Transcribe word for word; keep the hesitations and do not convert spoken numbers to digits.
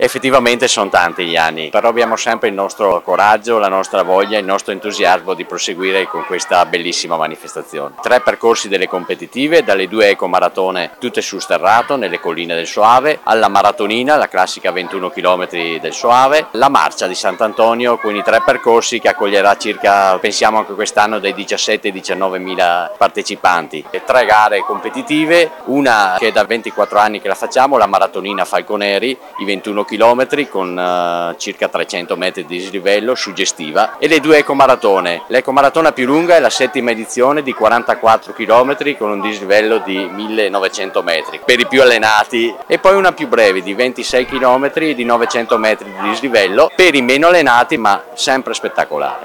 Effettivamente sono tanti gli anni, però abbiamo sempre il nostro coraggio, la nostra voglia, il nostro entusiasmo di proseguire con questa bellissima manifestazione. Tre percorsi delle competitive, dalle due ecomaratone tutte su sterrato nelle colline del Soave, alla maratonina, la classica ventuno chilometri del Soave, la marcia di Sant'Antonio, quindi tre percorsi che accoglierà circa, pensiamo anche quest'anno, dai diciassette ai diciannove mila partecipanti. E tre gare competitive, una che è da ventiquattro anni che la facciamo, la maratonina Falconeri, i ventuno chilometri con uh, circa trecento metri di dislivello, suggestiva, e le due ecomaratone. L'ecomaratona più lunga è la settima edizione di quarantaquattro chilometri con un dislivello di millenovecento metri per i più allenati, e poi una più breve di ventisei chilometri di novecento metri di dislivello per i meno allenati, ma sempre spettacolare.